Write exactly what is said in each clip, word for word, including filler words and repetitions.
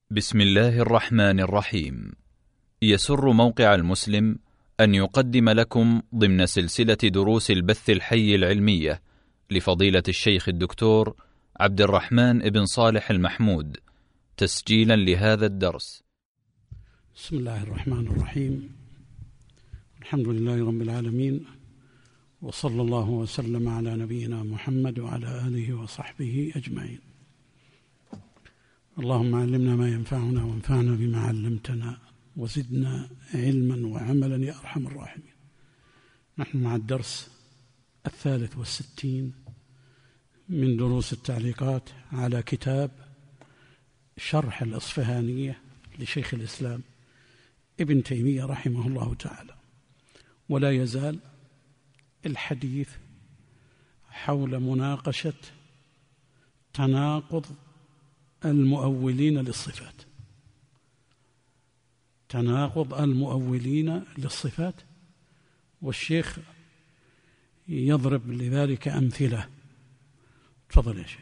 بسم الله الرحمن الرحيم. يسر موقع المسلم أن يقدم لكم ضمن سلسلة دروس البث الحي العلمية لفضيلة الشيخ الدكتور عبد الرحمن بن صالح المحمود تسجيلا لهذا الدرس. بسم الله الرحمن الرحيم. الحمد لله رب العالمين، وصلى الله وسلم على نبينا محمد وعلى آله وصحبه أجمعين. اللهم علمنا ما ينفعنا وانفعنا بما علمتنا وزدنا علما وعملا يا أرحم الراحمين. نحن مع الدرس الثالث والستين من دروس التعليقات على كتاب شرح الأصفهانية لشيخ الإسلام ابن تيمية رحمه الله تعالى، ولا يزال الحديث حول مناقشة تناقض المؤولين للصفات تناقض المؤولين للصفات والشيخ يضرب لذلك أمثلة. تفضل يا شيخ.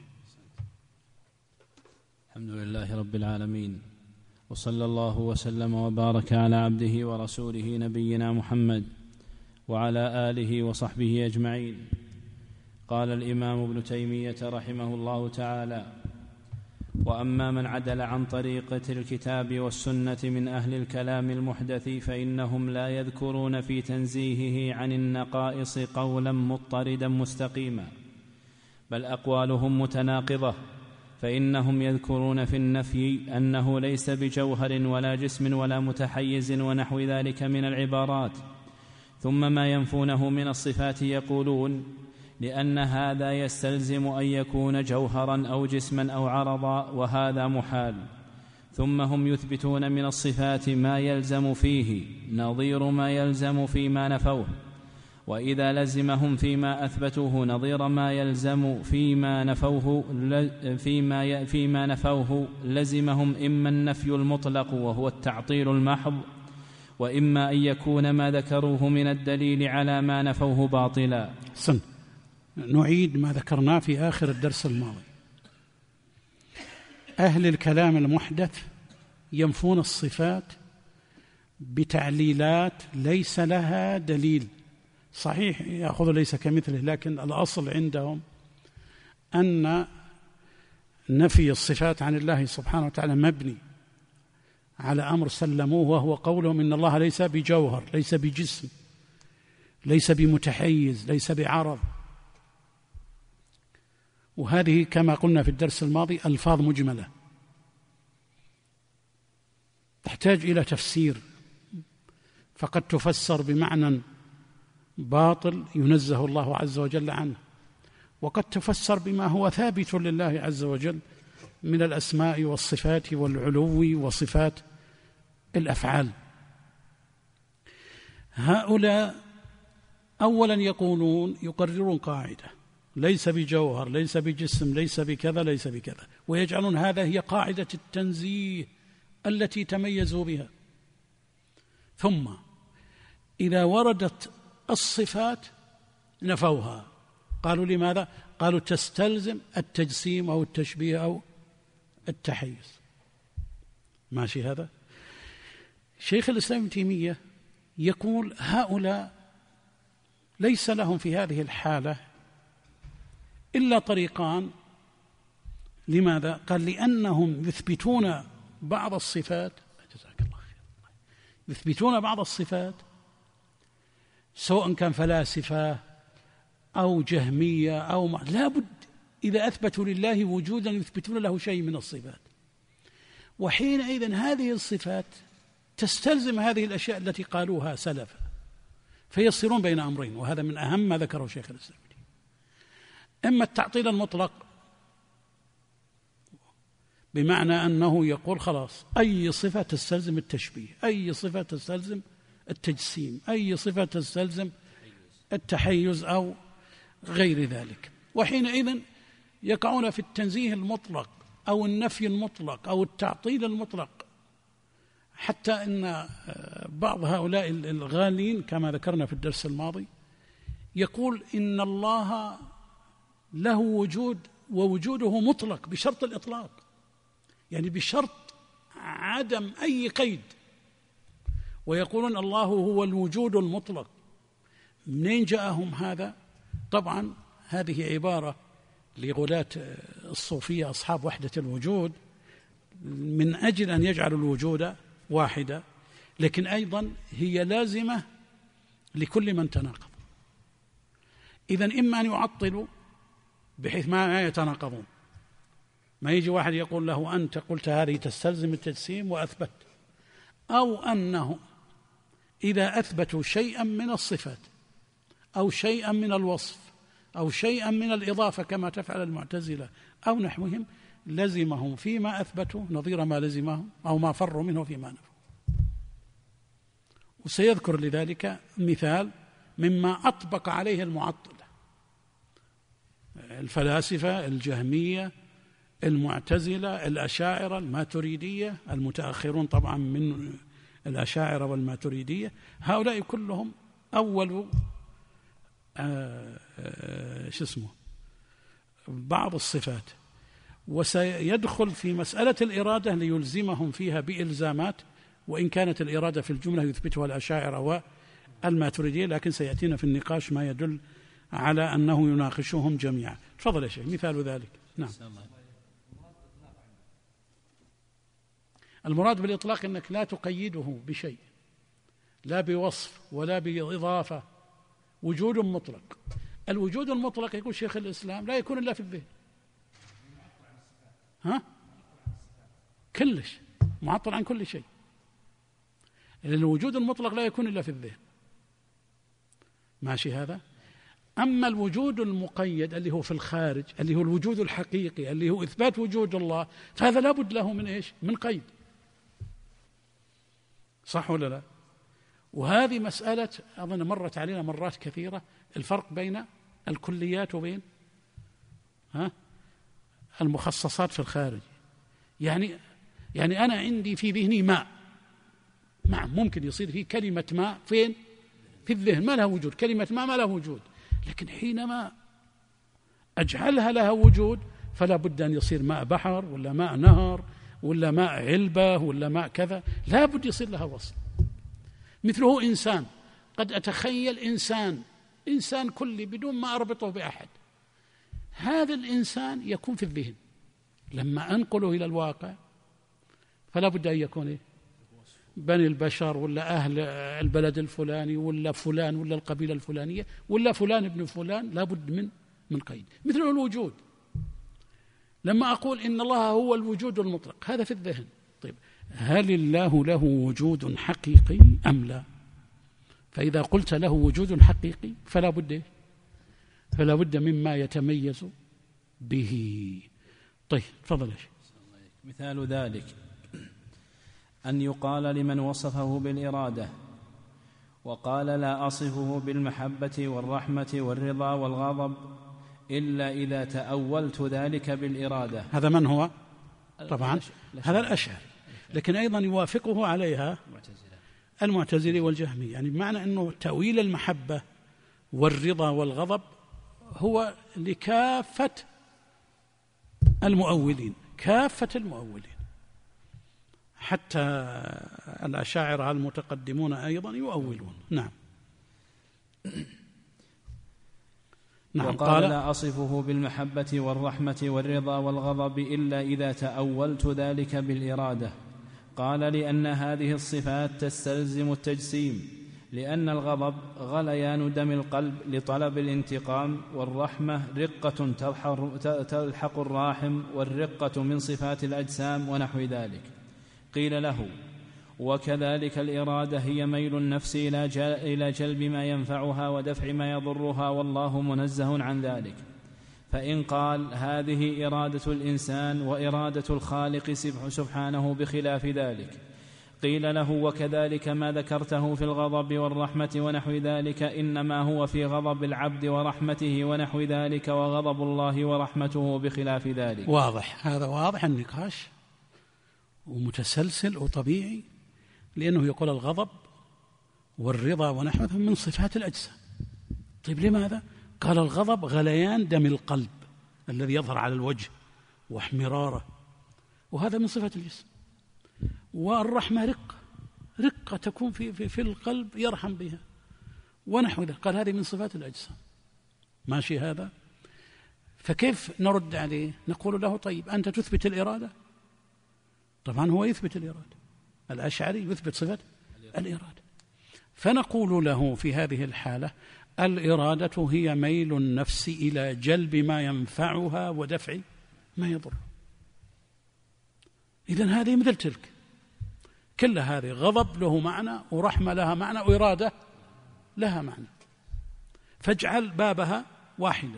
الحمد لله رب العالمين، وصلى الله وسلم وبارك على عبده ورسوله نبينا محمد وعلى آله وصحبه أجمعين. قال الإمام ابن تيمية رحمه الله تعالى: وأما من عدل عن طريقة الكتاب والسنة من أهل الكلام المحدث فإنهم لا يذكرون في تنزيهه عن النقائص قولا مضطردا مستقيما، بل أقوالهم متناقضة، فإنهم يذكرون في النفي أنه ليس بجوهر ولا جسم ولا متحيز ونحو ذلك من العبارات، ثم ما ينفونه من الصفات يقولون لأن هذا يستلزم أن يكون جوهرا أو جسما أو عرضا، وهذا محال. ثم هم يثبتون من الصفات ما يلزم فيه نظير ما يلزم فيما نفوه، وإذا لزمهم فيما أثبتوه نظير ما يلزم فيما نفوه فيما فيما نفوه لزمهم إما النفي المطلق وهو التعطيل المحض، وإما أن يكون ما ذكروه من الدليل على ما نفوه باطلا. سن. نعيد ما ذكرناه في آخر الدرس الماضي. أهل الكلام المحدث ينفون الصفات بتعليلات ليس لها دليل صحيح، يأخذ ليس كمثله، لكن الأصل عندهم أن نفي الصفات عن الله سبحانه وتعالى مبني على أمر سلموه، وهو قولهم إن الله ليس بجوهر، ليس بجسم، ليس بمتحيز، ليس بعرض. وهذه كما قلنا في الدرس الماضي ألفاظ مجملة تحتاج إلى تفسير، فقد تفسر بمعنى باطل ينزه الله عز وجل عنه، وقد تفسر بما هو ثابت لله عز وجل من الأسماء والصفات والعلو وصفات الأفعال. هؤلاء أولا يقولون يقررون قاعدة ليس بجوهر، ليس بجسم، ليس بكذا، ليس بكذا، ويجعلون هذا هي قاعدة التنزيه التي تميزوا بها. ثم إذا وردت الصفات نفوها. قالوا لماذا؟ قالوا تستلزم التجسيم أو التشبيه أو التحيز. ماشي هذا؟ شيخ الإسلام ابن تيمية يقول هؤلاء ليس لهم في هذه الحالة إلا طريقان. لماذا؟ قال لأنهم يثبتون بعض الصفات، جزاك الله خير، يثبتون بعض الصفات سواء كان فلاسفة أو جهمية أو ما، لا بد إذا أثبتوا لله وجودا يثبتون له شيء من الصفات، وحينئذ هذه الصفات تستلزم هذه الأشياء التي قالوها سلفا، فيصيرون بين أمرين، وهذا من أهم ما ذكره شيخ الإسلام. إما التعطيل المطلق بمعنى أنه يقول خلاص أي صفة تستلزم التشبيه، أي صفة تستلزم التجسيم، أي صفة تستلزم التحيز أو غير ذلك، وحينئذ يقعون في التنزيه المطلق أو النفي المطلق أو التعطيل المطلق، حتى أن بعض هؤلاء الغالين كما ذكرنا في الدرس الماضي يقول إن الله له وجود ووجوده مطلق بشرط الإطلاق، يعني بشرط عدم أي قيد، ويقولون الله هو الوجود المطلق. منين جاءهم هذا؟ طبعا هذه عبارة لغلاة الصوفية أصحاب وحدة الوجود من أجل أن يجعلوا الوجود واحدة، لكن أيضا هي لازمة لكل من تناقض. إذن إما أن يعطلوا بحيث ما يتناقضون، ما يجي واحد يقول له أنت قلت هذه تستلزم التجسيم وأثبت، أو أنه إذا أثبتوا شيئا من الصفات أو شيئا من الوصف أو شيئا من الإضافة كما تفعل المعتزلة أو نحوهم، لزمهم فيما أثبتوا نظير ما لزمهم أو ما فروا منه فيما نفوا. وسيذكر لذلك مثال مما أطبق عليه المعطلة، الفلاسفة الجهمية المعتزلة الأشاعرة الماتريدية، المتأخرون طبعا من الأشاعرة والماتريدية، هؤلاء كلهم أول آه آه شو اسمه بعض الصفات، وسيدخل في مسألة الإرادة ليلزمهم فيها بإلزامات، وإن كانت الإرادة في الجملة يثبتها الأشاعرة والماتريدية، لكن سيأتينا في النقاش ما يدل على أنه يناقشهم جميعا. تفضل يا شيخ مثال ذلك. نعم. المراد بالإطلاق أنك لا تقيده بشيء، لا بوصف ولا بإضافة، وجود مطلق. الوجود المطلق يقول شيخ الإسلام لا يكون إلا في الذهن. ها؟ كلش معطل عن كل شيء. الوجود المطلق لا يكون إلا في الذهن. ماشي هذا؟ أما الوجود المقيد اللي هو في الخارج، اللي هو الوجود الحقيقي، اللي هو إثبات وجود الله، فهذا لا بد له من إيش؟ من قيد. صح ولا لا؟ وهذه مسألة أظن مرت علينا مرات كثيرة، الفرق بين الكليات وبين ها المخصصات في الخارج. يعني يعني أنا عندي في ذهني ماء، ماء ممكن يصير فيه كلمة ماء فين؟ في الذهن، ما لها وجود، كلمة ماء ما لها وجود، لكن حينما أجعلها لها وجود فلا بد أن يصير ماء بحر ولا ماء نهر ولا ماء علبة ولا ماء كذا، لا بد يصير لها وصف. مثله إنسان، قد أتخيل إنسان إنسان كلي بدون ما أربطه بأحد، هذا الإنسان يكون في الذهن، لما أنقله إلى الواقع فلا بد أن يكون إيه؟ بني البشر ولا أهل البلد الفلاني ولا فلان ولا القبيلة الفلانية ولا فلان ابن فلان، لا بد من من قيد. مثل الوجود، لما أقول إن الله هو الوجود المطلق، هذا في الذهن. طيب هل الله له وجود حقيقي أم لا؟ فإذا قلت له وجود حقيقي فلا بد فلا بد مما يتميز به. طيب تفضل يا شيخ. مثال ذلك أن يقال لمن وصفه بالإرادة وقال لا أصفه بالمحبة والرحمة والرضا والغضب إلا إذا تأولت ذلك بالإرادة. هذا من هو؟ طبعا هذا الأشعري، لكن أيضا يوافقه عليها المعتزلي والجهمي، يعني بمعنى أنه تأويل المحبة والرضا والغضب هو لكافة المؤولين، كافة المؤولين، حتى الأشاعرة المتقدمون أيضا يؤولون. نعم. نعم. وقال لا أصفه بالمحبة والرحمة والرضا والغضب إلا إذا تأولت ذلك بالإرادة. قال لأن هذه الصفات تستلزم التجسيم، لأن الغضب غليان دم القلب لطلب الانتقام، والرحمة رقة تلحق الراحم، والرقة من صفات الأجسام ونحو ذلك. قيل له وكذلك الإرادة هي ميل النفس إلى جلب ما ينفعها ودفع ما يضرها، والله منزه عن ذلك. فإن قال هذه إرادة الإنسان وإرادة الخالق سبحانه بخلاف ذلك، قيل له وكذلك ما ذكرته في الغضب والرحمة ونحو ذلك إنما هو في غضب العبد ورحمته ونحو ذلك، وغضب الله ورحمته بخلاف ذلك. واضح، هذا واضح النقاش ومتسلسل وطبيعي، لأنه يقول الغضب والرضا ونحوه من صفات الأجسام. طيب لماذا؟ قال الغضب غليان دم القلب الذي يظهر على الوجه واحمراره، وهذا من صفات الجسم. والرحمة رقة رقة تكون في, في, في القلب يرحم بها ونحو ذلك. قال هذه من صفات الأجسام. ماشي هذا؟ فكيف نرد عليه؟ نقول له طيب أنت تثبت الإرادة؟ طبعا هو يثبت الإرادة، الأشعري يثبت صفة الإرادة. فنقول له في هذه الحالة الإرادة هي ميل النفس إلى جلب ما ينفعها ودفع ما يضر. إذن هذه مثل تلك، كل هذه غضب له معنى ورحمة لها معنى وإرادة لها معنى، فاجعل بابها واحدا.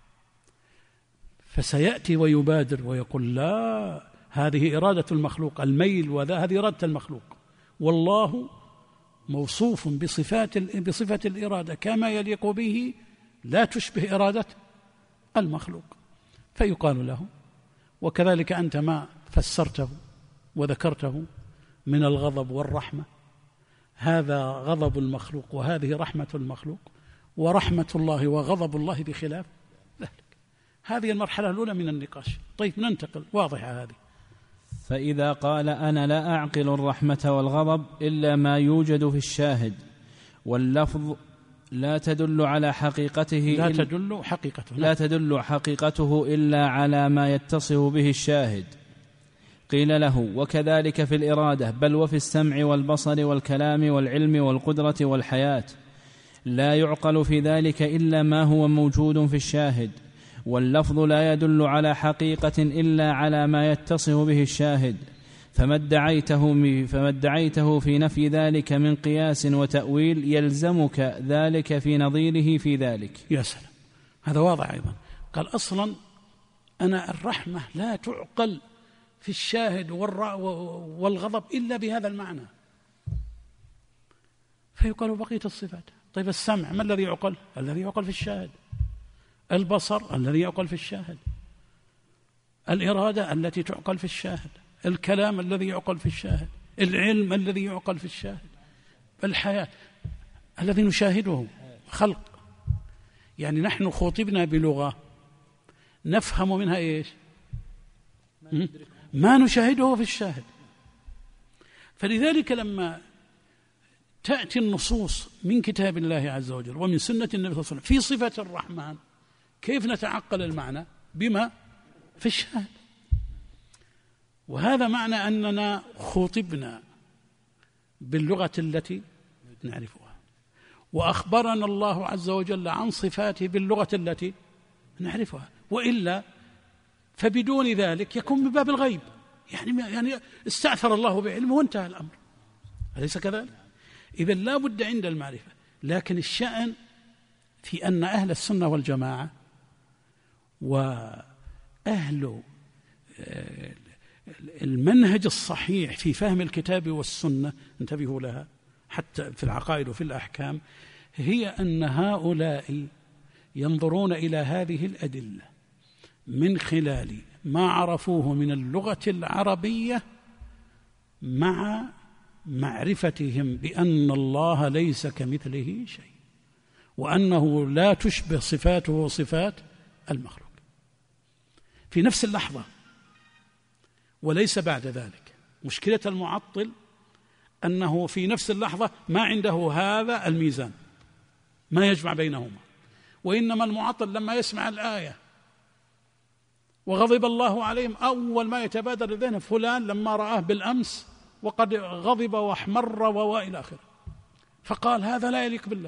فسيأتي ويبادر ويقول لا، هذه إرادة المخلوق، الميل وذا هذه إرادة المخلوق، والله موصوف بصفات بصفة الإرادة كما يليق به لا تشبه إرادة المخلوق. فيقال له وكذلك أنت ما فسرته وذكرته من الغضب والرحمة، هذا غضب المخلوق وهذه رحمة المخلوق، ورحمة الله وغضب الله بخلاف ذلك. هذه المرحلة الأولى من النقاش. طيب ننتقل، واضحة هذه. فإذا قال أنا لا أعقل الرحمة والغضب إلا ما يوجد في الشاهد، واللفظ لا تدل على حقيقته لا تدل حقيقته لا تدل حقيقته إلا على ما يتصف به الشاهد، قيل له وكذلك في الإرادة، بل وفي السمع والبصر والكلام والعلم والقدرة والحياة، لا يعقل في ذلك إلا ما هو موجود في الشاهد، واللفظ لا يدل على حقيقة إلا على ما يتصف به الشاهد، فما ادعيته فما ادعيته في نفي ذلك من قياس وتأويل يلزمك ذلك في نظيره في ذلك. يا سلام، هذا واضح أيضا. قال أصلا أنا الرحمة لا تعقل في الشاهد والغضب إلا بهذا المعنى، فيقال بقية الصفات. طيب السمع ما الذي يعقل؟ الذي يعقل في الشاهد. البصر الذي يعقل في الشاهد. الإرادة التي تعقل في الشاهد. الكلام الذي يعقل في الشاهد. العلم الذي يعقل في الشاهد. الحياة الذي نشاهده خلق. يعني نحن خطبنا بلغة نفهم منها إيش؟ ما نشاهده في الشاهد. فلذلك لما تأتي النصوص من كتاب الله عز وجل ومن سنة النبي صلى الله عليه وسلم في صفة الرحمن، كيف نتعقل المعنى؟ بما في الشاهد. وهذا معنى أننا خطبنا باللغة التي نعرفها، وأخبرنا الله عز وجل عن صفاته باللغة التي نعرفها، وإلا فبدون ذلك يكون من باب الغيب، يعني يعني استأثر الله بعلمه وانتهى الأمر، أليس كذلك؟ إذن لا بد عند المعرفة. لكن الشأن في أن أهل السنة والجماعة وأهل المنهج الصحيح في فهم الكتاب والسنة، انتبهوا لها حتى في العقائد وفي الأحكام، هي أن هؤلاء ينظرون إلى هذه الأدلة من خلال ما عرفوه من اللغة العربية مع معرفتهم بأن الله ليس كمثله شيء، وأنه لا تشبه صفاته صفات المخلوق في نفس اللحظة وليس بعد ذلك. مشكلة المعطل أنه في نفس اللحظة ما عنده هذا الميزان، ما يجمع بينهما. وإنما المعطل لما يسمع الآية وغضب الله عليهم، أول ما يتبادر لذهنه فلان لما رآه بالأمس وقد غضب واحمر وإلى آخره، فقال هذا لا يليق بالله،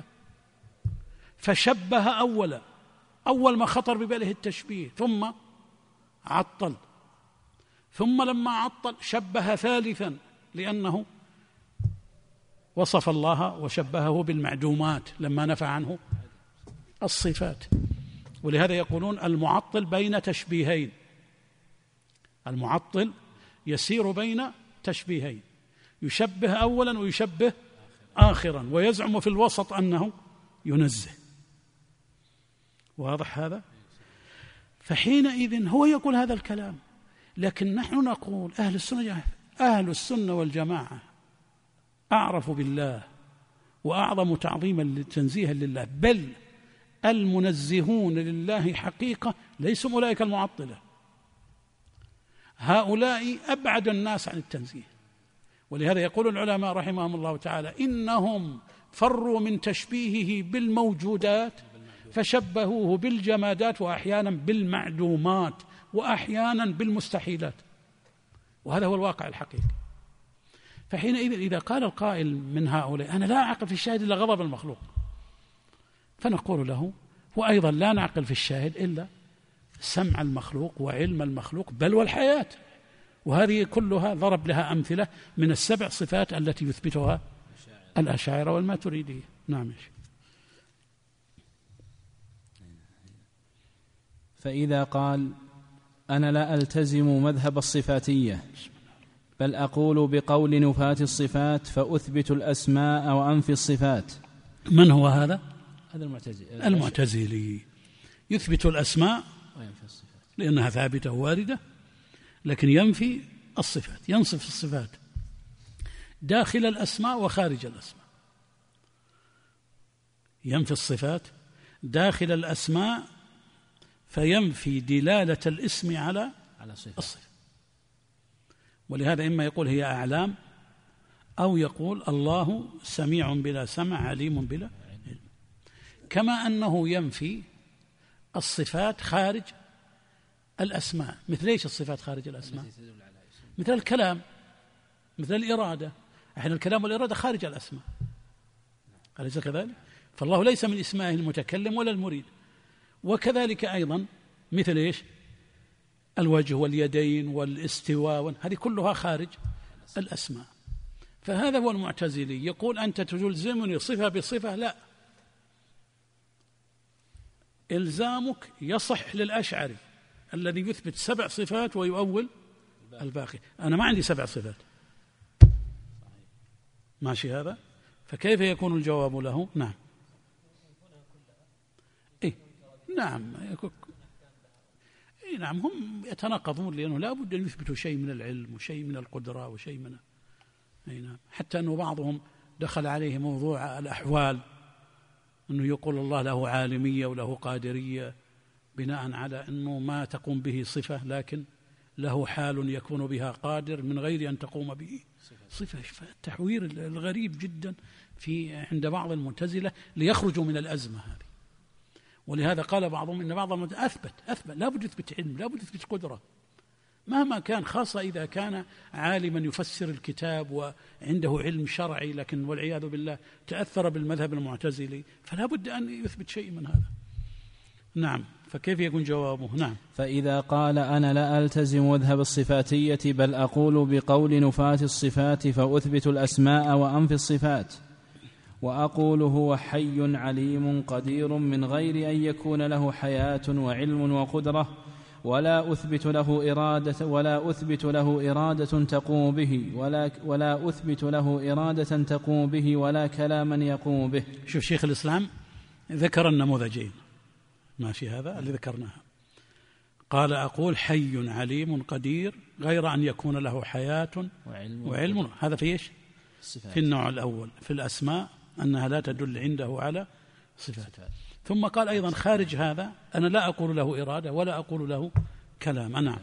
فشبه أولا، أول ما خطر بباله التشبيه، ثم عطل، ثم لما عطل شبه ثالثا، لأنه وصف الله وشبهه بالمعدومات لما نفى عنه الصفات. ولهذا يقولون المعطل بين تشبيهين، المعطل يسير بين تشبيهين، يشبه أولا ويشبه آخرا، ويزعم في الوسط أنه ينزه. واضح هذا؟ فحينئذ هو يقول هذا الكلام، لكن نحن نقول أهل السنة أهل السنة والجماعة أعرف بالله وأعظم تعظيما للتنزيه لله، بل المنزهون لله حقيقة ليسوا أولئك المعطلة، هؤلاء أبعد الناس عن التنزيه، ولهذا يقول العلماء رحمهم الله تعالى إنهم فروا من تشبيهه بالموجودات فشبهوه بالجمادات وأحيانا بالمعدومات وأحيانا بالمستحيلات، وهذا هو الواقع الحقيقي. فحينئذ إذا قال القائل من هؤلاء أنا لا أعقل في الشاهد إلا غضب المخلوق، فنقول له وأيضا لا نعقل في الشاهد إلا سمع المخلوق وعلم المخلوق بل والحياة، وهذه كلها ضرب لها أمثلة من السبع صفات التي يثبتها الأشاعرة والماتريدية. نعم. فإذا قال أنا لا ألتزم مذهب الصفاتية بل أقول بقول نفاة الصفات فأثبت الأسماء وأنفي الصفات. من هو هذا؟ هذا المعتزلي. المعتزلي يثبت الأسماء لأنها ثابتة واردة، لكن ينفي الصفات، ينصف الصفات داخل الأسماء وخارج الأسماء، ينفي الصفات داخل الأسماء فينفي دلالة الاسم على الصفة. ولهذا إما يقول هي أعلام أو يقول الله سميع بلا سمع عليم بلا علم، كما أنه ينفي الصفات خارج الأسماء. مثل إيش الصفات خارج الأسماء؟ مثل الكلام، مثل الإرادة. أحيانا الكلام والإرادة خارج الأسماء، أليس كذلك؟ فالله ليس من اسمائه المتكلم ولا المريد. وكذلك أيضا مثل إيش؟ الوجه واليدين والاستواء، هذه كلها خارج الأسماء. فهذا هو المعتزلي، يقول أنت تلزمني صفة بصفة. لا، إلزامك يصح للأشعري الذي يثبت سبع صفات ويؤول الباقي. أنا ما عندي سبع صفات، ماشي هذا؟ فكيف يكون الجواب له؟ نعم إيه؟ نعم إيه نعم، هم يتناقضون لأنه لا بد أن يثبتوا شيء من العلم وشيء من القدرة وشيء من إيه نعم. حتى أنه بعضهم دخل عليه موضوع الأحوال، أنه يقول الله له عالمية وله قادرية بناء على أنه ما تقوم به صفة، لكن له حال يكون بها قادر من غير أن تقوم به صفة. التحوير الغريب جدا في عند بعض المعتزلة ليخرجوا من الأزمة هذه. ولهذا قال بعضهم إن بعض المعتزلة أثبت أثبت لا بد يثبت علم، لا بد يثبت قدرة مهما كان، خاصة إذا كان عالما يفسر الكتاب وعنده علم شرعي، لكن والعياذ بالله تأثر بالمذهب المعتزلي، فلا بد أن يثبت شيء من هذا. نعم. فكيف يكون جوابه؟ نعم. فإذا قال أنا لا ألتزم مذهب الصفاتية بل أقول بقول نفاة الصفات فأثبت الأسماء وأنفي الصفات، وأقول هو حي عليم قدير من غير أن يكون له حياة وعلم وقدرة، ولا أثبت له إرادة ولا أثبت له إرادة تقوم به ولا ولا أثبت له إرادة تقوم به ولا كلاما يقوم به. شوف شيخ الإسلام ذكر النموذجين، ماشي هذا اللي ذكرناها. قال أقول حي عليم قدير غير أن يكون له حياة وعلم, وعلم. هذا في إيش؟ في النوع الأول في الأسماء أنها لا تدل عنده على صفات. ثم قال أيضا خارج هذا أنا لا أقول له إرادة ولا أقول له كلام. نعم.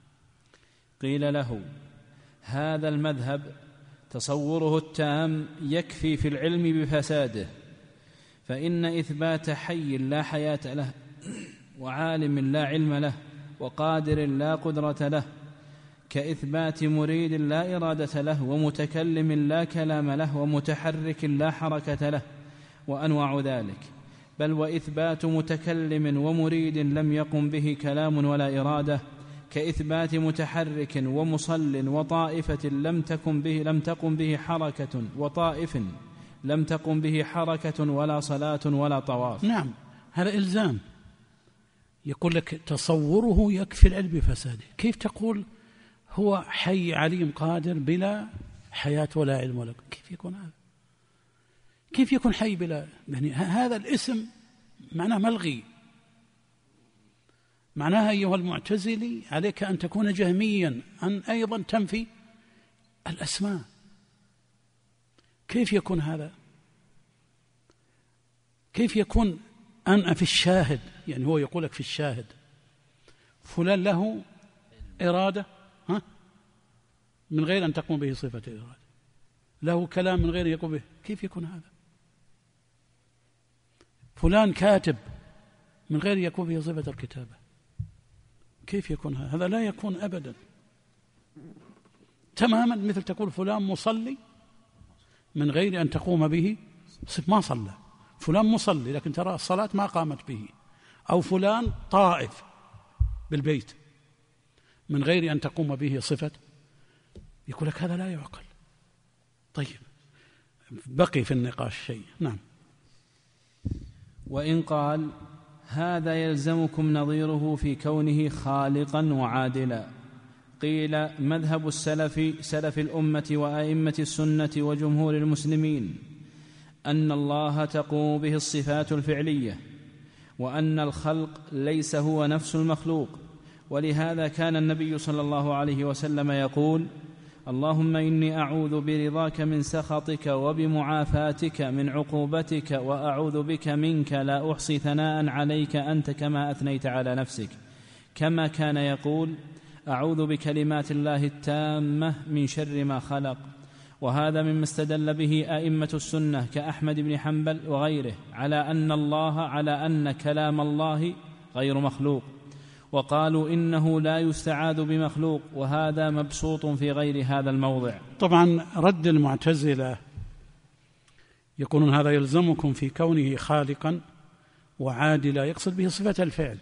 قيل له هذا المذهب تصوره التام يكفي في العلم بفساده، فإن إثبات حي لا حياة له وعالم لا علم له وقادر لا قدرة له كإثبات مريد لا إرادة له ومتكلم لا كلام له ومتحرك لا حركة له وأنواع ذلك، بل وإثبات متكلم ومريد لم يقم به كلام ولا إرادة كإثبات متحرك ومصل وطائفة لم تقم به لم تقم به حركة وطائف لم تقم به حركة ولا صلاة ولا طواف. نعم، هذا إلزام. يقول لك تصوره يكفي العلم بفساده. كيف تقول هو حي عليم قادر بلا حياة ولا علم ولا؟ كيف يكون هذا؟ كيف يكون حي بلا؟ يعني هذا الاسم معناه ملغي. معناها أيها المعتزلي عليك أن تكون جهميا، أن أيضا تنفي الأسماء. كيف يكون هذا؟ كيف يكون أن في الشاهد، يعني هو يقول لك في الشاهد فلان له إرادة ها من غير أن تقوم به صفة إرادة، له كلام من غير يقوم به، كيف يكون هذا؟ فلان كاتب من غير يكون به صفة الكتابة، كيف يكون هذا؟ هذا لا يكون أبدا. تماما مثل تقول فلان مصلي من غير أن تقوم به ما صلى. فلان مصلي لكن ترى الصلاة ما قامت به. أو فلان طائف بالبيت من غير أن تقوم به صفة، يقول لك هذا لا يعقل. طيب بقي في النقاش شيء. نعم. وإن قال هذا يلزمكم نظيره في كونه خالقا وعادلا، قيل مذهب السلف سلف الأمة وأئمة السنة وجمهور المسلمين أن الله تقوم به الصفات الفعلية، وأن الخلق ليس هو نفس المخلوق. ولهذا كان النبي صلى الله عليه وسلم يقول اللهم إني أعوذ برضاك من سخطك وبمعافاتك من عقوبتك وأعوذ بك منك لا أحصي ثناء عليك أنت كما أثنيت على نفسك. كما كان يقول أعوذ بكلمات الله التامة من شر ما خلق. وهذا مما استدل به أئمة السنة كأحمد بن حنبل وغيره على أن الله على أن كلام الله غير مخلوق، وقالوا إنه لا يستعاذ بمخلوق، وهذا مبسوط في غير هذا الموضع. طبعا رد المعتزلة يقولون هذا يلزمكم في كونه خالقا وعادلا، يقصد به صفة الفعل،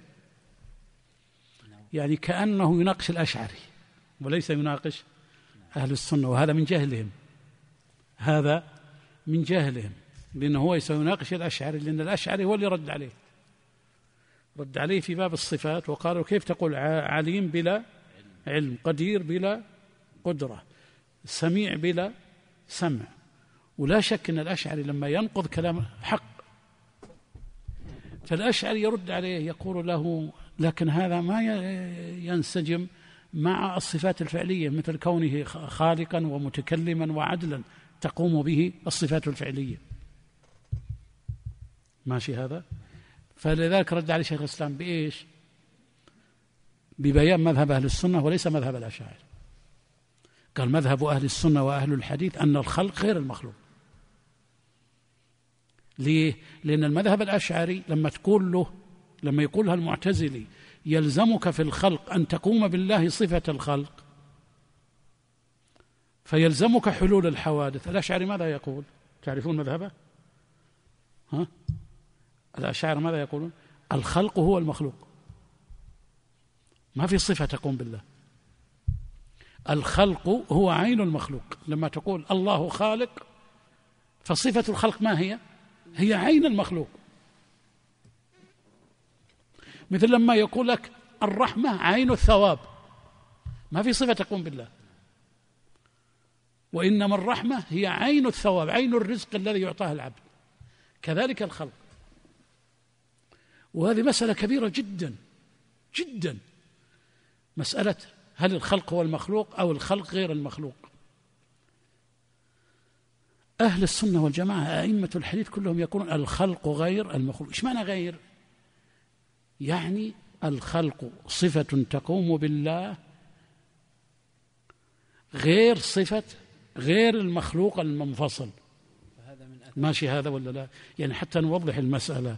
يعني كأنه يناقش الأشعري وليس يناقش أهل السنة، وهذا من جهلهم، هذا من جهلهم، لأنه هو سيناقش الأشعري، لأن الأشعري هو اللي رد عليه رد عليه في باب الصفات، وقالوا كيف تقول عليم بلا علم، قدير بلا قدرة، سميع بلا سمع. ولا شك أن الأشعري لما ينقض كلام حق، فالأشعري يرد عليه يقول له لكن هذا ما ينسجم مع الصفات الفعلية، مثل كونه خالقا ومتكلما وعدلا تقوم به الصفات الفعلية، ماشي هذا؟ فلذلك رد عليه شيخ الإسلام بإيش؟ ببيان مذهب أهل السنة وليس مذهب الأشاعرة. قال مذهب أهل السنة وأهل الحديث أن الخلق غير المخلوق. ليه؟ لأن المذهب الأشعري لما تقول له، لما يقولها المعتزلي يلزمك في الخلق أن تقوم بالله صفة الخلق فيلزمك حلول الحوادث، الأشعري ماذا يقول؟ تعرفون مذهبه؟ ها؟ الأشاعرة ماذا يقولون؟ الخلق هو المخلوق، ما في صفة تقوم بالله. الخلق هو عين المخلوق. لما تقول الله خالق فصفة الخلق ما هي؟ هي عين المخلوق. مثل لما يقول لك الرحمة عين الثواب، ما في صفة تقوم بالله، وإنما الرحمة هي عين الثواب، عين الرزق الذي يعطاه العبد. كذلك الخلق، وهذه مسألة كبيرة جدا جدا، مسألة هل الخلق هو المخلوق أو الخلق غير المخلوق. أهل السنة والجماعة أئمة الحديث كلهم يقولون الخلق غير المخلوق. إيش معنى غير؟ يعني الخلق صفة تقوم بالله غير صفة غير المخلوق المنفصل. ماشي هذا ولا لا؟ يعني حتى نوضح المسألة،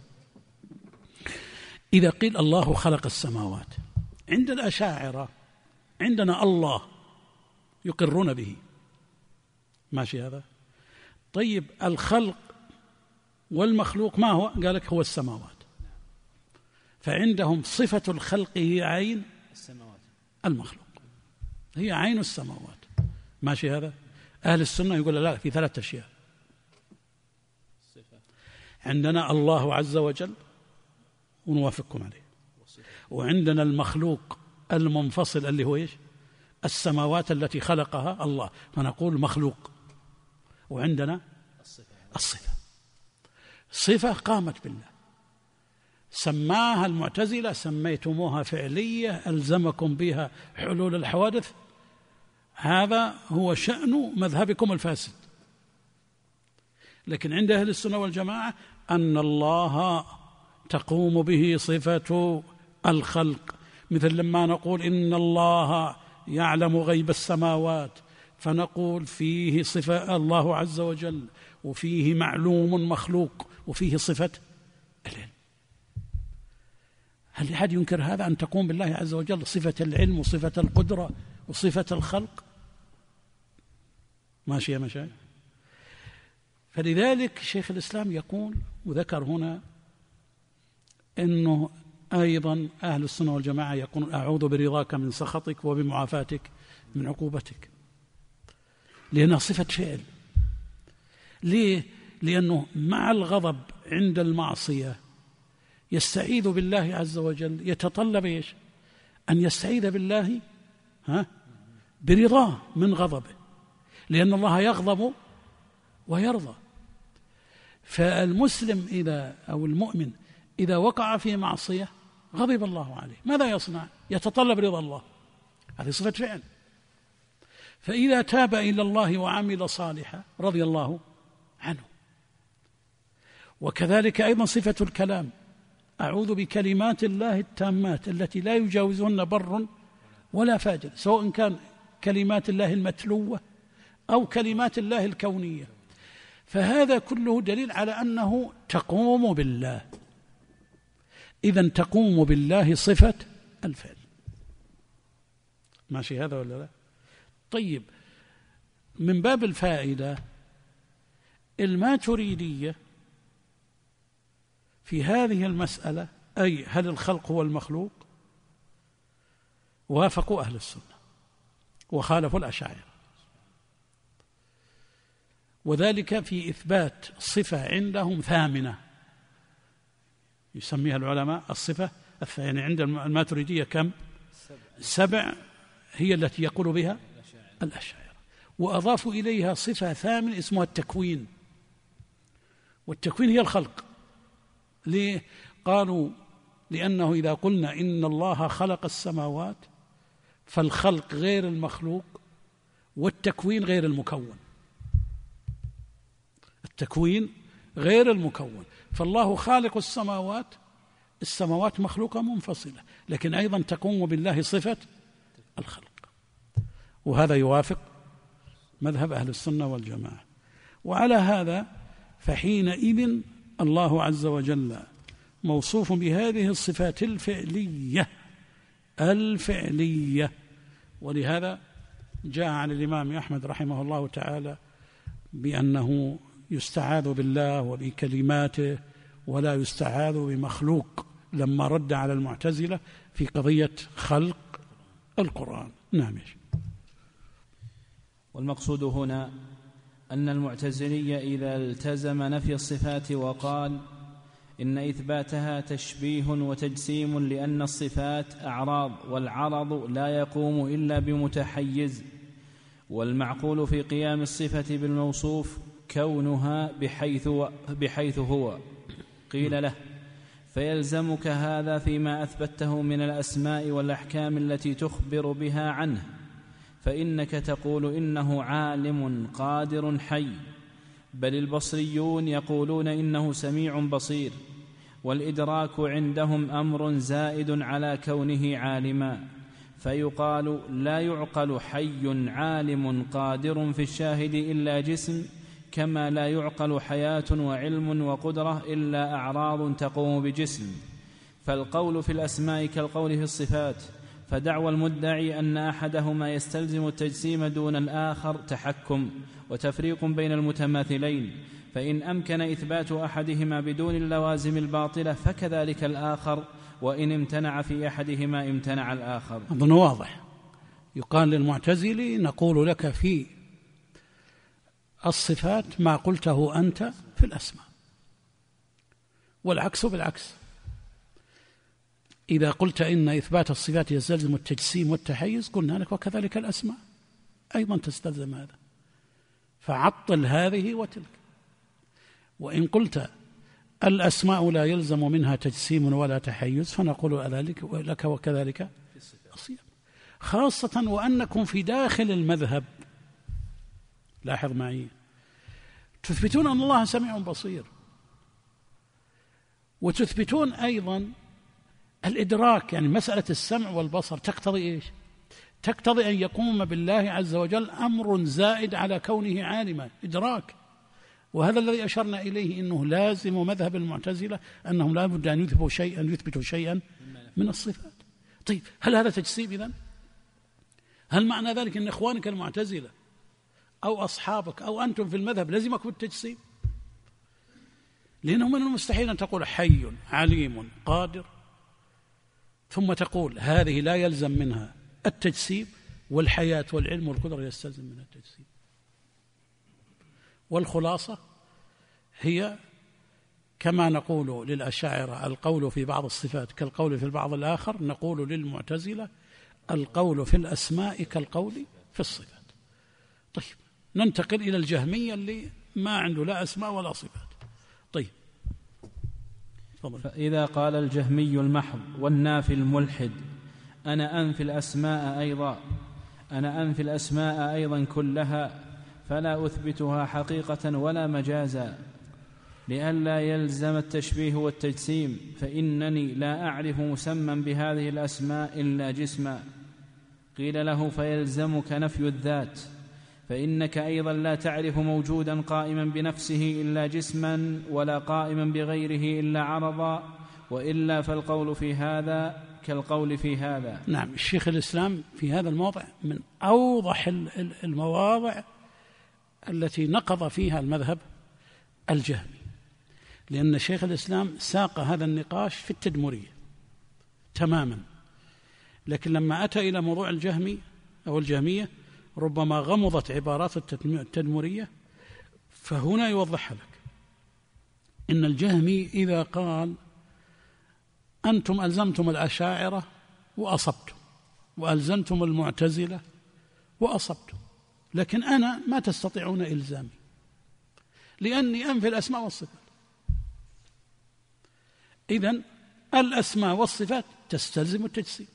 إذا قيل الله خلق السماوات، عند الأشاعرة عندنا الله يقرون به، ماشي هذا؟ طيب الخلق والمخلوق ما هو؟ قال لك هو السماوات، فعندهم صفة الخلق هي عين السماوات، المخلوق هي عين السماوات، ماشي هذا؟ أهل السنة يقول لا، في ثلاث أشياء. عندنا الله عز وجل ونوافقكم عليه، وعندنا المخلوق المنفصل اللي هو إيش؟ السماوات التي خلقها الله، فنقول مخلوق. وعندنا الصفة، صفة قامت بالله، سماها المعتزلة سميتموها فعلية ألزمكم بها حلول الحوادث، هذا هو شأن مذهبكم الفاسد. لكن عند أهل السنة والجماعة أن الله تقوم به صفة الخلق، مثل لما نقول إن الله يعلم غيب السماوات فنقول فيه صفة الله عز وجل، وفيه معلوم مخلوق، وفيه صفة العلم. هل أحد ينكر هذا، أن تقوم بالله عز وجل صفة العلم وصفة القدرة وصفة الخلق؟ ماشي يا مشايخ؟ فلذلك شيخ الإسلام يقول وذكر هنا أنه أيضا أهل السنة والجماعة يقول أعوذ برضاك من سخطك وبمعافاتك من عقوبتك، لأنها صفة فعل. ليه؟ لأنه مع الغضب عند المعصية يستعيذ بالله عز وجل، يتطلب إيش؟ أن يستعيذ بالله ها برضاه من غضبه، لأن الله يغضب ويرضى. فالمسلم إذا أو المؤمن إذا وقع في معصية غضب الله عليه، ماذا يصنع؟ يتطلب رضا الله، هذه صفة فعل. فإذا تاب إلى الله وعمل صالحا رضي الله عنه. وكذلك أيضا صفة الكلام، أعوذ بكلمات الله التامات التي لا يجاوزهن بر ولا فاجر، سواء كان كلمات الله المتلوة أو كلمات الله الكونية. فهذا كله دليل على أنه تقوم بالله. إذن تقوم بالله صفة الفعل. ماشي هذا ولا لا؟ طيب، من باب الفائدة، الماتريدية في هذه المسألة، أي هل الخلق هو المخلوق، وافقوا أهل السنة وخالفوا الأشاعرة، وذلك في إثبات صفة عندهم ثامنة يسميها العلماء الصفة الثانية. يعني عند الماتريدية كم؟ سبع هي التي يقول بها الأشاعرة، وأضافوا إليها صفة ثامنة اسمها التكوين. والتكوين هي الخلق. ليه؟ قالوا لأنه إذا قلنا إن الله خلق السماوات فالخلق غير المخلوق والتكوين غير المكون. التكوين غير المكون، فالله خالق السماوات، السماوات مخلوقة منفصلة، لكن أيضا تقوم بالله صفة الخلق، وهذا يوافق مذهب أهل السنة والجماعة. وعلى هذا فحينئذ الله عز وجل موصوف بهذه الصفات الفعلية الفعلية. ولهذا جاء عن الإمام أحمد رحمه الله تعالى بأنه يستعاذ بالله وبكلماته ولا يستعاذ بمخلوق، لما رد على المعتزلة في قضية خلق القرآن. نعم. والمقصود هنا أن المعتزلي إذا التزم نفي الصفات وقال إن إثباتها تشبيه وتجسيم لأن الصفات أعراض، والعرض لا يقوم إلا بمتحيز، والمعقول في قيام الصفة بالموصوف كونها بحيث, بحيث هو، قيل له فيلزمك هذا فيما أثبته من الأسماء والأحكام التي تخبر بها عنه، فإنك تقول إنه عالم قادر حي، بل البصريون يقولون إنه سميع بصير، والإدراك عندهم أمر زائد على كونه عالما، فيقال لا يعقل حي عالم قادر في الشاهد إلا جسم، كما لا يعقل حياة وعلم وقدرة إلا أعراض تقوم بجسم. فالقول في الأسماء كالقول في الصفات، فدعوى المدعي أن أحدهما يستلزم التجسيم دون الآخر تحكم وتفريق بين المتماثلين، فإن أمكن إثبات أحدهما بدون اللوازم الباطلة فكذلك الآخر، وإن امتنع في أحدهما امتنع الآخر. أظن واضح. يقال للمعتزلي نقول لك في الصفات ما قلته أنت في الأسماء، والعكس بالعكس. إذا قلت إن إثبات الصفات يستلزم التجسيم والتحيز قلنا لك وكذلك الأسماء أيضا تستلزم هذا، فعطل هذه وتلك. وإن قلت الأسماء لا يلزم منها تجسيم ولا تحيز فنقول ذلك لك وكذلك الصفات، خاصة وأنكم في داخل المذهب لاحظ معي تثبتون أن الله سميع بصير، وتثبتون أيضا الإدراك. يعني مسألة السمع والبصر تقتضي إيش؟ تقتضي أن يقوم بالله عز وجل أمر زائد على كونه عالما، إدراك. وهذا الذي أشرنا إليه، أنه لازم مذهب المعتزلة أنهم لا بد أن يثبتوا شيئا يثبتوا شيئا من الصفات. طيب هل هذا تجسيم إذن؟ هل معنى ذلك أن إخوانك المعتزلة أو أصحابك أو أنتم في المذهب لازمكم التجسيم؟ لأنه من المستحيل أن تقول حي عليم قادر ثم تقول هذه لا يلزم منها التجسيم، والحياة والعلم والقدرة يستلزم منها التجسيم. والخلاصة هي كما نقول للأشاعرة القول في بعض الصفات كالقول في البعض الآخر، نقول للمعتزلة القول في الأسماء كالقول في الصفات. طيب ننتقل إلى الجهمية اللي ما عنده لا أسماء ولا صفات. طيب فضل. فإذا قال الجهمي المحض والنافي الملحد أنا أنفي الأسماء أيضا أنا أنفي الأسماء أيضا كلها فلا أثبتها حقيقة ولا مجازا لئلا يلزم التشبيه والتجسيم، فإنني لا أعرف مسمى بهذه الأسماء إلا جسما. قيل له فيلزمك نفي الذات، فإنك أيضا لا تعرف موجودا قائما بنفسه إلا جسما ولا قائما بغيره إلا عرضا، وإلا فالقول في هذا كالقول في هذا. نعم، الشيخ الإسلام في هذا الموضع من أوضح المواضع التي نقض فيها المذهب الجهمي، لأن شيخ الإسلام ساق هذا النقاش في التدمرية تماما، لكن لما أتى إلى موضوع الجهمي أو الجهمية ربما غمضت عبارات التدمرية، فهنا يوضح لك إن الجهمي إذا قال أنتم ألزمتم الأشاعرة وأصبتم، وألزمتم المعتزلة وأصبتم، لكن أنا ما تستطيعون إلزامي لأني أنفي الأسماء والصفات. إذن الأسماء والصفات تستلزم التجسيم.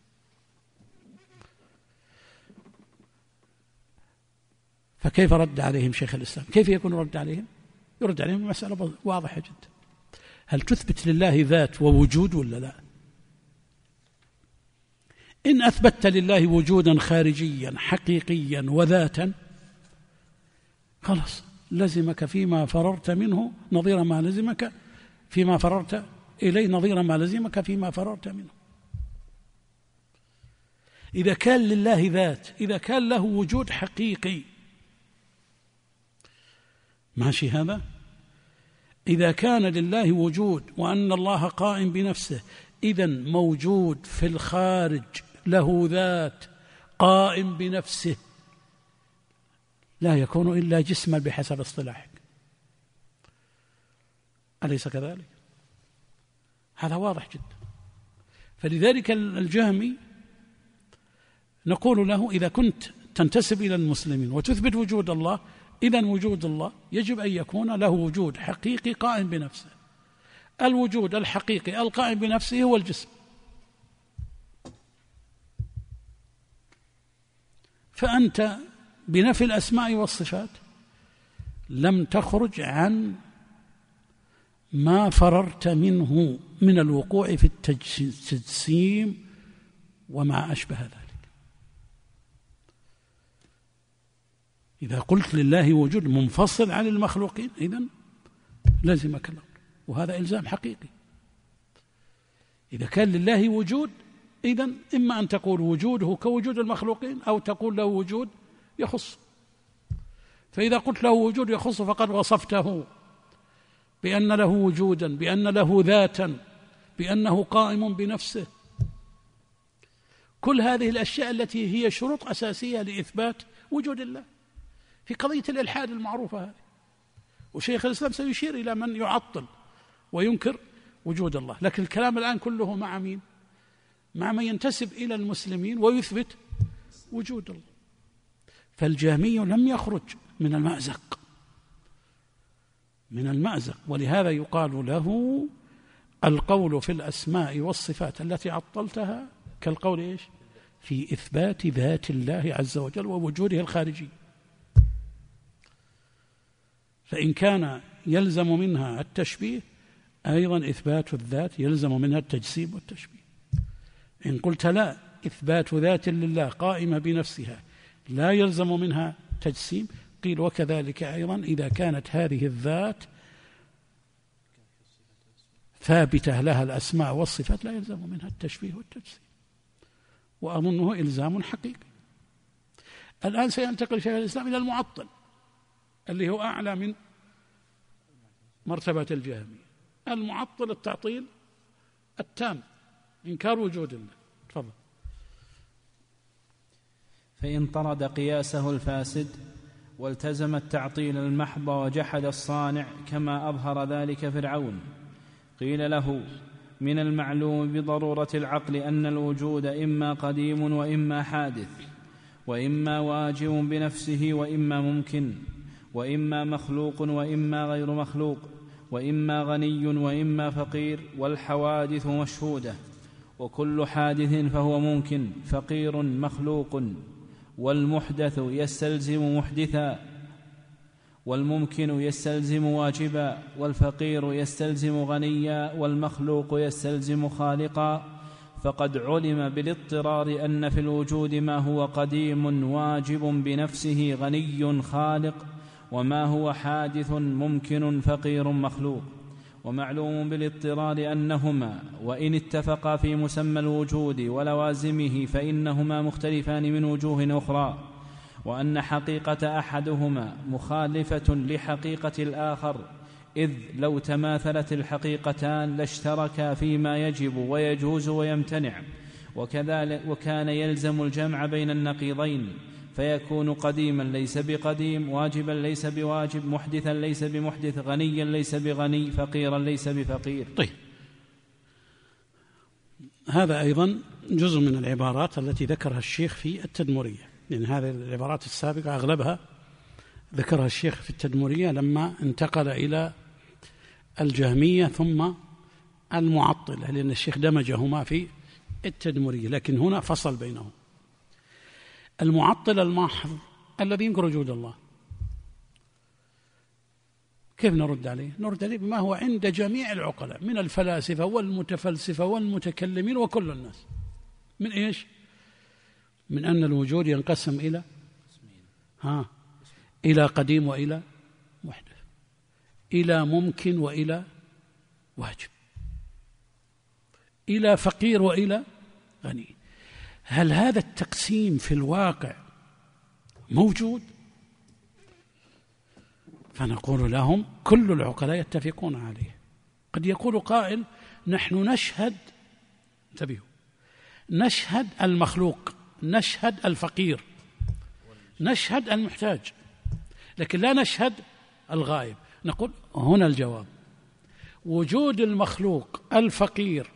فكيف رد عليهم شيخ الإسلام؟ كيف يكون رد عليهم؟ يرد عليهم مسألة واضحة جدا. هل تثبت لله ذات ووجود ولا لا؟ إن أثبتت لله وجودا خارجيا حقيقيا وذاتا خلاص لزمك فيما فررت منه نظير ما لزمك فيما فررت إليه نظير ما لزمك فيما فررت منه. إذا كان لله ذات، إذا كان له وجود حقيقي ماشي هذا. إذا كان لله وجود وأن الله قائم بنفسه، إذن موجود في الخارج له ذات قائم بنفسه لا يكون إلا جسما بحسب اصطلاحك، أليس كذلك؟ هذا واضح جدا. فلذلك الجهمي نقول له إذا كنت تنتسب إلى المسلمين وتثبت وجود الله، إذن وجود الله يجب أن يكون له وجود حقيقي قائم بنفسه. الوجود الحقيقي القائم بنفسه هو الجسم. فأنت بنفي الأسماء والصفات لم تخرج عن ما فررت منه من الوقوع في التجسيم وما أشبه ذلك. إذا قلت لله وجود منفصل عن المخلوقين إذن لازمك الأمر، وهذا إلزام حقيقي. إذا كان لله وجود إذن إما أن تقول وجوده كوجود المخلوقين أو تقول له وجود يخص. فإذا قلت له وجود يخص فقد وصفته بأن له وجودا، بأن له ذاتا، بأنه قائم بنفسه. كل هذه الأشياء التي هي شروط أساسية لإثبات وجود الله في قضية الإلحاد المعروفة هذه. وشيخ الإسلام سيشير إلى من يعطل وينكر وجود الله، لكن الكلام الآن كله مع مين؟ مع من ينتسب إلى المسلمين ويثبت وجود الله. فالجهمي لم يخرج من المأزق من المأزق ولهذا يقال له القول في الأسماء والصفات التي عطلتها كالقول إيش؟ في إثبات ذات الله عز وجل ووجوده الخارجي. فإن كان يلزم منها التشبيه أيضا إثبات الذات يلزم منها التجسيم والتشبيه. إن قلت لا إثبات ذات لله قائمة بنفسها لا يلزم منها تجسيم. قيل وكذلك أيضا إذا كانت هذه الذات ثابتة لها الأسماء والصفات لا يلزم منها التشبيه والتجسيم، وأظنه إلزام حقيقي. الآن سينتقل شيخ الإسلام إلى المعطل اللي هو أعلى من مرتبة الجهمية. المعطل التعطيل التام، إنكار وجود الله. تفضل. فإن طرد قياسه الفاسد والتزم التعطيل المحض وجحد الصانع كما أظهر ذلك فرعون، قيل له: من المعلوم بضرورة العقل أن الوجود إما قديم وإما حادث، وإما واجب بنفسه وإما ممكن، وإما مخلوق وإما غير مخلوق، وإما غني وإما فقير، والحوادث مشهودة، وكل حادث فهو ممكن فقير مخلوق، والمحدث يستلزم محدثا، والممكن يستلزم واجبا، والفقير يستلزم غنيا، والمخلوق يستلزم خالقا. فقد علم بالاضطرار أن في الوجود ما هو قديم واجب بنفسه غني خالق، وما هو حادث ممكن فقير مخلوق. ومعلوم بالاضطرار أنهما وإن اتفقا في مسمى الوجود ولوازمه فإنهما مختلفان من وجوه أخرى، وأن حقيقة أحدهما مخالفة لحقيقة الآخر، إذ لو تماثلت الحقيقتان لاشتركا فيما يجب ويجوز ويمتنع، وكذلك وكان يلزم الجمع بين النقيضين، فيكون قديما ليس بقديم، واجبا ليس بواجب، محدثا ليس بمحدث، غنيا ليس بغني، فقيرا ليس بفقير. طيب، هذا أيضا جزء من العبارات التي ذكرها الشيخ في التدمرية، لأن هذه العبارات السابقة أغلبها ذكرها الشيخ في التدمرية لما انتقل إلى الجهمية ثم المعطلة، لأن الشيخ دمجهما في التدمرية، لكن هنا فصل بينهم. المعطل الماحظ الذي ينكر وجود الله، كيف نرد عليه؟ نرد عليه بما هو عند جميع العقلاء من الفلاسفة والمتفلسفة والمتكلمين وكل الناس، من إيش؟ من أن الوجود ينقسم إلى ها إلى قديم وإلى محدث، إلى ممكن وإلى واجب، إلى فقير وإلى غني. هل هذا التقسيم في الواقع موجود؟ فنقول لهم كل العقلاء يتفقون عليه. قد يقول قائل: نحن نشهد، انتبهوا، نشهد المخلوق، نشهد الفقير، نشهد المحتاج، لكن لا نشهد الغائب. نقول هنا الجواب: وجود المخلوق الفقير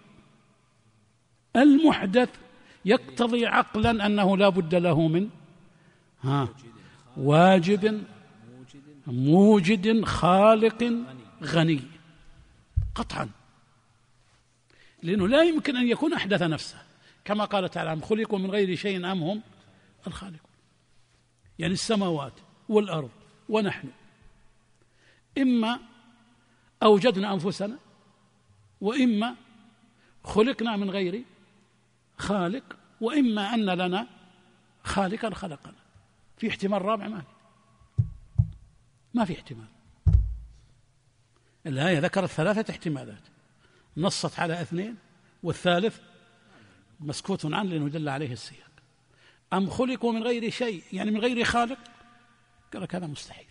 المحدث يقتضي عقلا أنه لا بد له من ها واجب موجد خالق غني، قطعا، لأنه لا يمكن أن يكون أحدث نفسه، كما قال تعالى: أم خلقوا من غير شيء أم هم الخالقون. يعني السماوات والأرض ونحن إما أوجدنا أنفسنا، وإما خلقنا من غير خالق، وإما أن لنا خالقا خلقنا. في احتمال رابع؟ ما في ما في احتمال. الآية ذكرت ثلاثة احتمالات، نصت على اثنين والثالث مسكوت عنه لأنه دل عليه السياق. أم خلقوا من غير شيء، يعني من غير خالق، قال لك هذا مستحيل،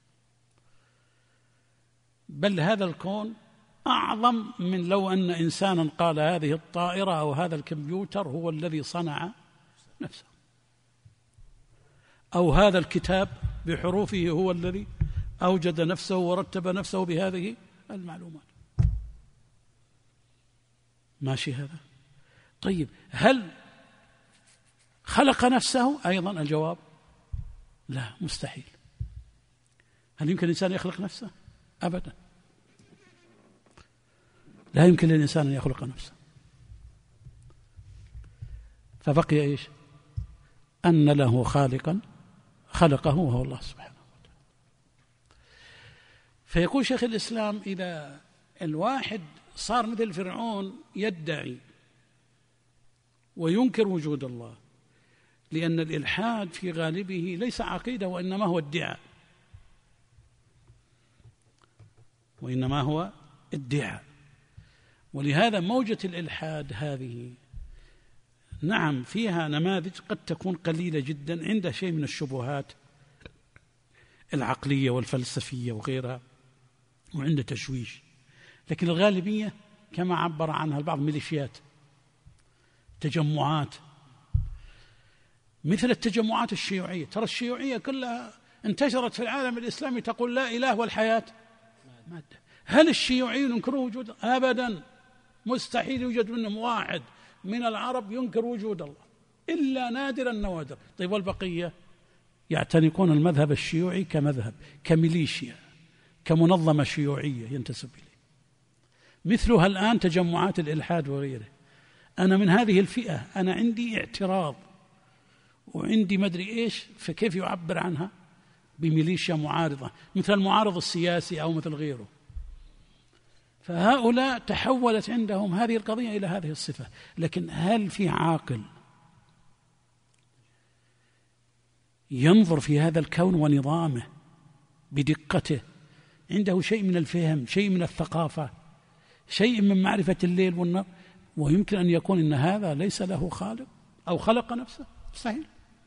بل هذا الكون أعظم من لو أن إنسانا قال هذه الطائرة أو هذا الكمبيوتر هو الذي صنع نفسه، أو هذا الكتاب بحروفه هو الذي أوجد نفسه ورتب نفسه بهذه المعلومات. ماشي هذا؟ طيب، هل خلق نفسه؟ أيضا الجواب لا، مستحيل. هل يمكن الإنسان يخلق نفسه؟ أبدا، لا يمكن للإنسان أن يخلق نفسه. فبقي إيش؟ أن له خالقا خلقه وهو الله سبحانه وتعالى. فيقول شيخ الإسلام: إذا الواحد صار مثل فرعون يدعي وينكر وجود الله، لأن الإلحاد في غالبه ليس عقيدة وإنما هو ادعاء، وإنما هو ادعاء. ولهذا موجة الإلحاد هذه نعم فيها نماذج قد تكون قليلة جدا عند شيء من الشبهات العقلية والفلسفية وغيرها، وعند تشويش، لكن الغالبية كما عبر عنها البعض ميليشيات، تجمعات، مثل التجمعات الشيوعية. ترى الشيوعية كلها انتشرت في العالم الإسلامي تقول لا إله والحياة مادة. هل الشيوعيون ينكرون وجود؟ أبدا، مستحيل يوجد منهم واحد من العرب ينكر وجود الله إلا نادرا نوادر. طيب والبقية يعتنقون المذهب الشيوعي كمذهب، كميليشيا، كمنظمة شيوعية ينتسب إليه. مثلها الآن تجمعات الإلحاد وغيره. أنا من هذه الفئة، أنا عندي اعتراض وعندي مدري إيش، فكيف يعبر عنها؟ بميليشيا معارضة، مثل المعارض السياسي أو مثل غيره. فهؤلاء تحولت عندهم هذه القضية إلى هذه الصفة. لكن هل في عاقل ينظر في هذا الكون ونظامه بدقته، عنده شيء من الفهم، شيء من الثقافة، شيء من معرفة الليل والنهار، ويمكن أن يكون إن هذا ليس له خالق أو خلق نفسه؟ مستحيل.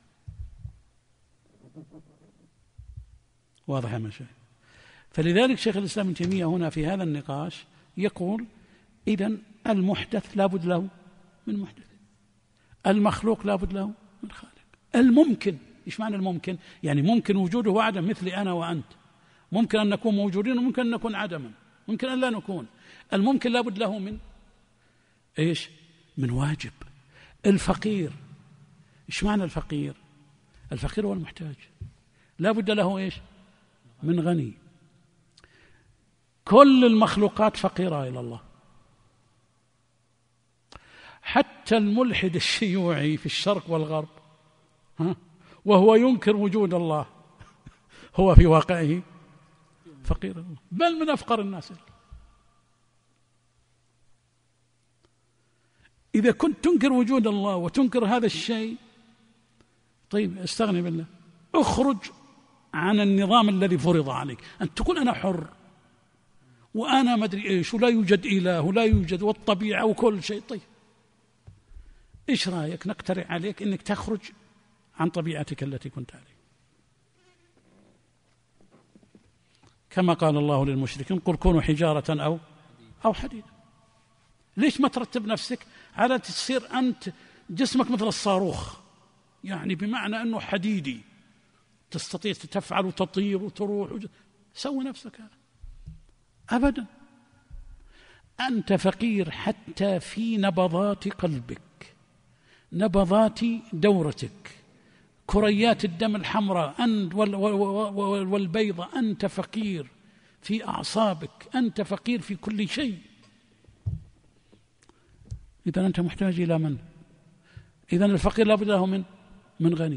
واضح يا مشايخ؟ فلذلك شيخ الإسلام ابن تيمية هنا في هذا النقاش يقول إذن المحدث لابد له من محدث، المخلوق لابد له من خالق. الممكن، إيش معنى الممكن؟ يعني ممكن وجوده وعدم، مثلي أنا وأنت، ممكن أن نكون موجودين وممكن أن نكون عدما، ممكن أن لا نكون. الممكن لابد له من إيش؟ من واجب. الفقير، إيش معنى الفقير؟ الفقير هو المحتاج، لابد له إيش؟ من غني. كل المخلوقات فقيرة إلى الله، حتى الملحد الشيوعي في الشرق والغرب ها وهو ينكر وجود الله هو في واقعه فقير الله، بل من أفقر الناس. إذا كنت تنكر وجود الله وتنكر هذا الشيء، طيب استغني بالله، اخرج عن النظام الذي فرض عليك، أن تقول أنا حر وأنا ما أدري إيش، ولا يوجد إله ولا يوجد والطبيعة وكل شيء. طيب إيش رأيك نقترح عليك أنك تخرج عن طبيعتك التي كنت عليها، كما قال الله للمشركين قل كونوا حجارة أو أو حديدا. ليش ما ترتب نفسك على تصير أنت جسمك مثل الصاروخ، يعني بمعنى أنه حديدي، تستطيع تفعل وتطير وتروح وج... سوي نفسك هذا. أبدا، أنت فقير حتى في نبضات قلبك، نبضات دورتك، كريات الدم الحمراء أنت والبيضة، أنت فقير في أعصابك، أنت فقير في كل شيء. إذن أنت محتاج إلى من؟ إذن الفقير لابد له من من غني.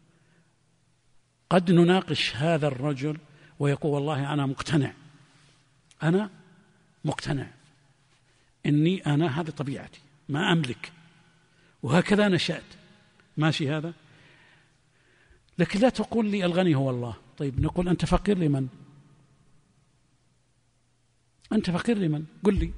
قد نناقش هذا الرجل ويقول والله أنا مقتنع، أنا مقتنع إني أنا هذه طبيعتي ما أملك وهكذا نشأت، ماشي هذا، لكن لا تقول لي الغني هو الله. طيب نقول أنت فقير لمن؟ أنت فقير لمن؟ قل لي.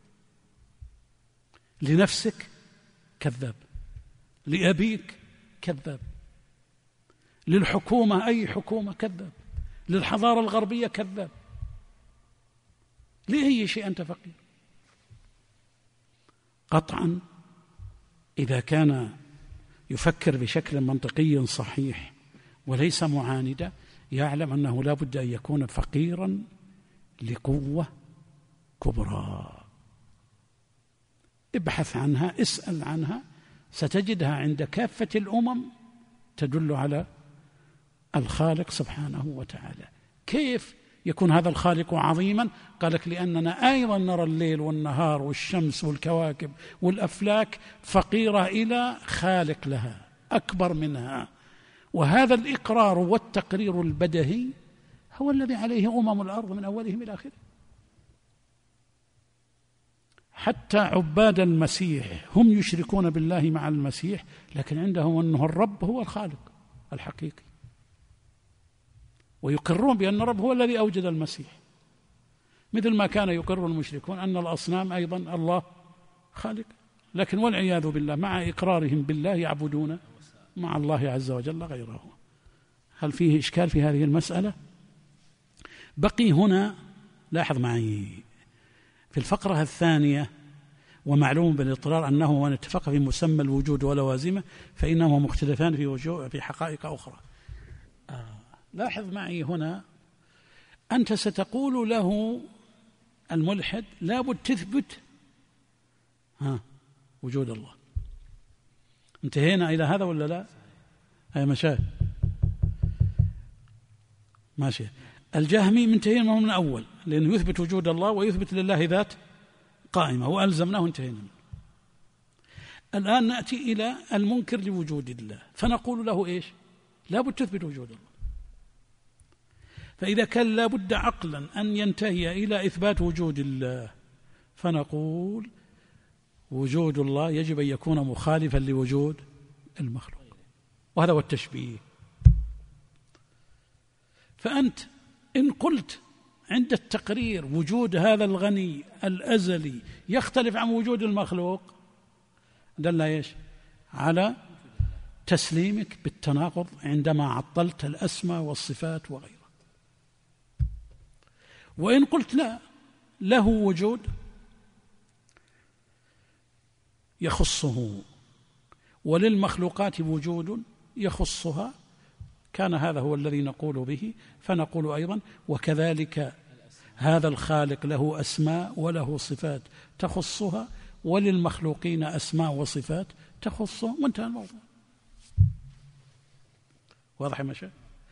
لنفسك؟ كذاب. لأبيك؟ كذاب. للحكومة أي حكومة؟ كذاب. للحضارة الغربية؟ كذاب. لأي شيء أنت فقير؟ قطعا إذا كان يفكر بشكل منطقي صحيح وليس معاندا، يعلم أنه لا بد أن يكون فقيرا لقوة كبرى. ابحث عنها، اسأل عنها، ستجدها عند كافة الأمم تدل على الخالق سبحانه وتعالى. كيف يكون هذا الخالق عظيما؟ قالك لأننا أيضا نرى الليل والنهار والشمس والكواكب والأفلاك فقيرة إلى خالق لها أكبر منها، وهذا الإقرار والتقرير البدهي هو الذي عليه أمم الأرض من أولهم إلى آخره. حتى عباد المسيح هم يشركون بالله مع المسيح، لكن عندهم أنه الرب هو الخالق الحقيقي، ويقرون بأن الرب هو الذي أوجد المسيح، مثل ما كان يقر المشركون أن الأصنام أيضا الله خالق. لكن والعياذ بالله مع إقرارهم بالله يعبدون مع الله عز وجل غيره. هل فيه إشكال في هذه المسألة؟ بقي هنا، لاحظ معي في الفقرة الثانية: ومعلوم بالاضطرار أنه من اتفق في مسمى الوجود ولوازمه فإنهما مختلفان في وجوه في حقائق أخرى. آه. لاحظ معي هنا، أنت ستقول له الملحد لابد تثبت ها وجود الله. انتهينا إلى هذا ولا لا؟ هاي مشاهد ماشي. الجهمي منتهينا من أول، لأنه يثبت وجود الله ويثبت لله ذات قائمة وألزمناه، انتهينا. الآن نأتي إلى المنكر لوجود الله، فنقول له إيش؟ لابد تثبت وجود الله. فإذا كان لابد عقلا أن ينتهي إلى إثبات وجود الله، فنقول وجود الله يجب أن يكون مخالفا لوجود المخلوق، وهذا هو التشبيه. فأنت إن قلت عند التقرير وجود هذا الغني الأزلي يختلف عن وجود المخلوق، دل إيش؟ على تسليمك بالتناقض عندما عطلت الأسماء والصفات وغيرها. وإن قلت لا، له وجود يخصه وللمخلوقات وجود يخصها، كان هذا هو الذي نقول به. فنقول أيضا وكذلك هذا الخالق له أسماء وله صفات تخصها، وللمخلوقين أسماء وصفات تخصهم، وانتهى الموضوع. واضح يا مشايخ؟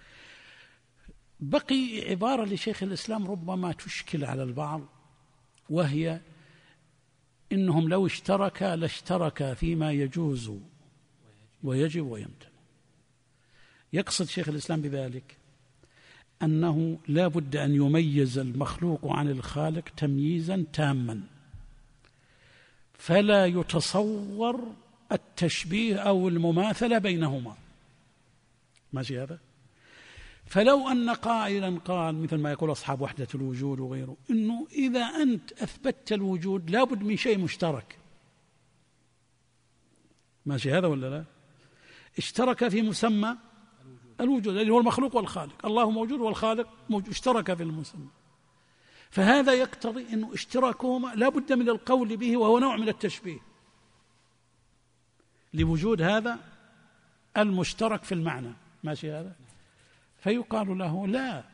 بقي عبارة لشيخ الإسلام ربما تشكل على البعض، وهي إنهم لو اشتركا لاشتركا فيما يجوز ويجب ويمتنع. يقصد شيخ الإسلام بذلك أنه لا بد أن يميز المخلوق عن الخالق تمييزا تاما، فلا يتصور التشبيه أو المماثلة بينهما. ماشي هذا؟ فلو أن قائلا قال مثل ما يقول أصحاب وحدة الوجود وغيره، إنه إذا أنت أثبتت الوجود لابد من شيء مشترك. ماشي هذا ولا لا؟ اشترك في مسمى الوجود اللي هو المخلوق والخالق، الله موجود والخالق موجود، اشترك في المسمى. فهذا يقتضي أنه اشتراكهما لا بد من القول به، وهو نوع من التشبيه لوجود هذا المشترك في المعنى. ماشي هذا؟ فيقال له لا،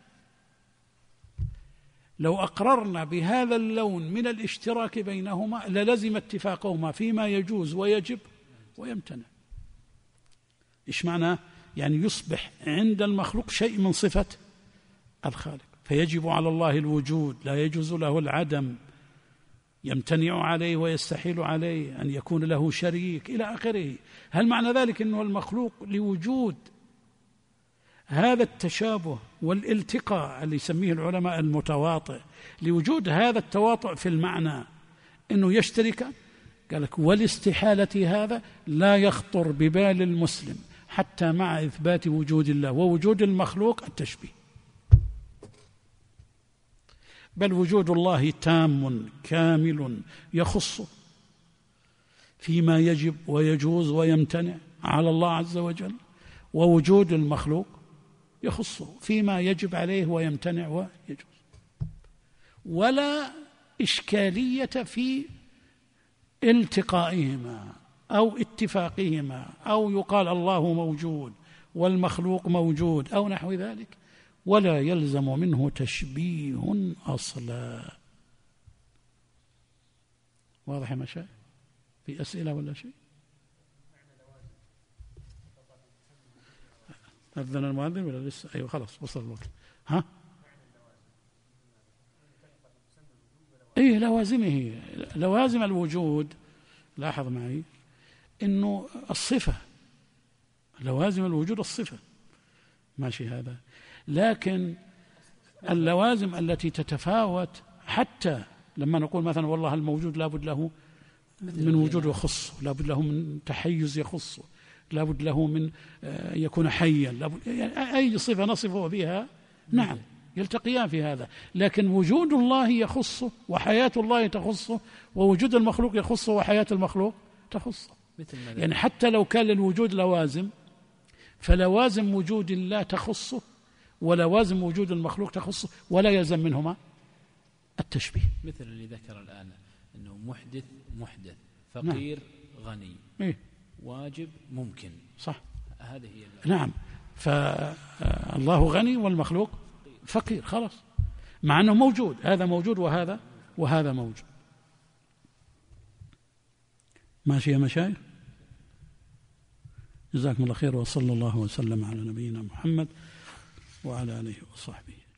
لو أقررنا بهذا اللون من الاشتراك بينهما للزم اتفاقهما فيما يجوز ويجب ويمتنع. إيش معناه؟ يعني يصبح عند المخلوق شيء من صفة الخالق، فيجب على الله الوجود، لا يجوز له العدم، يمتنع عليه ويستحيل عليه أن يكون له شريك إلى آخره. هل معنى ذلك أنه المخلوق لوجود هذا التشابه والالتقاء اللي يسميه العلماء المتواطئ، لوجود هذا التواطؤ في المعنى أنه يشترك؟ قال لك والاستحالة هذا لا يخطر ببال المسلم حتى مع إثبات وجود الله ووجود المخلوق التشبيه، بل وجود الله تام كامل يخص فيما يجب ويجوز ويمتنع على الله عز وجل، ووجود المخلوق يخصه فيما يجب عليه ويمتنع ويجوز. ولا إشكالية في التقائهما أو اتفاقهما، أو يقال الله موجود والمخلوق موجود أو نحو ذلك، ولا يلزم منه تشبيه أصلا. واضح يا مشايخ؟ في أسئلة ولا شيء؟ أذن المؤذن ولا لسه؟ أيوة خلاص وصل الوقت. ها؟ إيه لوازمه، لوازم الوجود. لاحظ معي إنه الصفة، لوازم الوجود الصفة. ماشي هذا؟ لكن اللوازم التي تتفاوت حتى لما نقول مثلا والله الموجود لابد له من وجود يخصه، لابد له من تحيز يخصه، لابد له من يكون حيا، لابد يعني أي صفة نصفه بها نعم يلتقيان في هذا. لكن وجود الله يخصه وحياة الله تخصه، ووجود المخلوق يخصه وحياة المخلوق تخصه. يعني حتى لو كان للوجود لوازم، فلوازم وجود الله تخصه ولوازم وجود المخلوق تخصه، ولا يلزم منهما التشبيه. مثل اللي ذكر الآن أنه محدث محدث، فقير نعم. غني إيه؟ واجب ممكن، صح، هذه هي نعم. فالله غني والمخلوق فقير، خلاص، مع أنه موجود، هذا موجود وهذا وهذا موجود. ماشي يا مشايخ؟ جزاكم الله خير، وصلى الله وسلم على نبينا محمد وعلى آله وصحبه.